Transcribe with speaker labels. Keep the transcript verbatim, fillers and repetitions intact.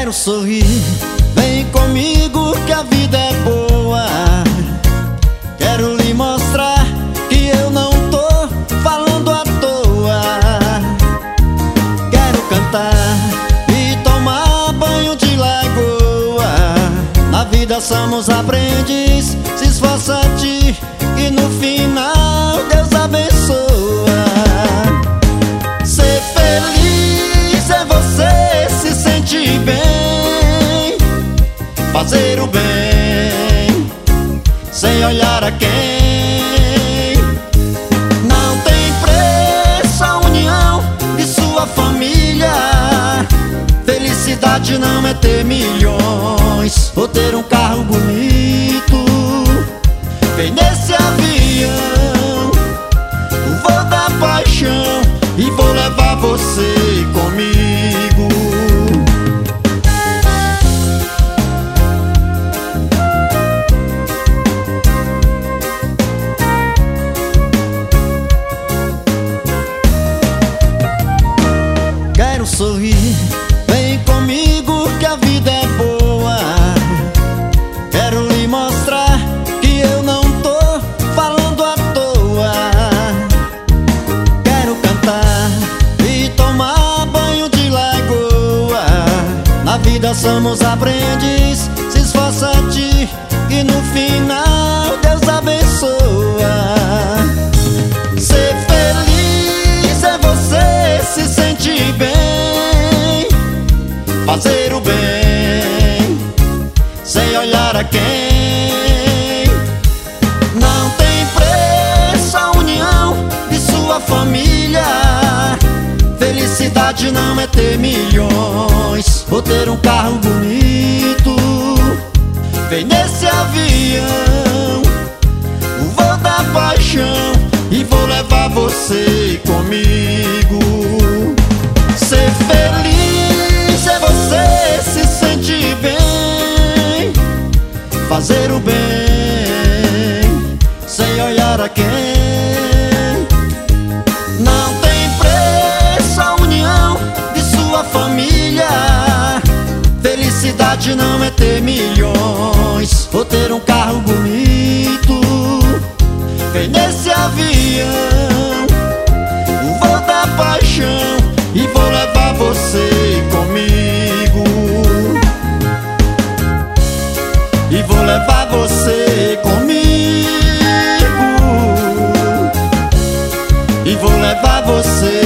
Speaker 1: Quero sorrir, vem comigo que a vida é boa. Quero lhe mostrar que eu não tô falando à toa. Quero cantar e tomar banho de lagoa. Na vida somos aprendizes, se esforça a ti e no final Deus abençoa. Ser feliz é você se sentir bem, fazer o bem sem olhar a quem. Não tem preço a união de sua família. Felicidade não é ter milhões ou ter um carro bonito. Vem nesse avião, o voo da paixão, e vou levar você comigo. Quero sorrir, vem comigo que a vida é boa. Quero lhe mostrar que eu não tô falando à toa. Quero cantar e tomar banho de lagoa. Na vida somos aprendizes, se esforça a ti e no final Deus abençoa. Ser feliz é você se sentir bem, fazer o bem sem olhar a quem. Não tem preço a união de sua família. Felicidade não é ter milhões ou ter um carro bonito. Vem nesse avião, o voo da paixão, e vou levar você comigo. Ser feliz é você se sentir bem, fazer o bem sem olhar a quem. Não tem preço a união de sua família. Felicidade não é ter milhões ou ter um carro bonito. Vem nesse avião, o voo da paixão, e vou levar você comigo. E vou levar você comigo. E vou levar você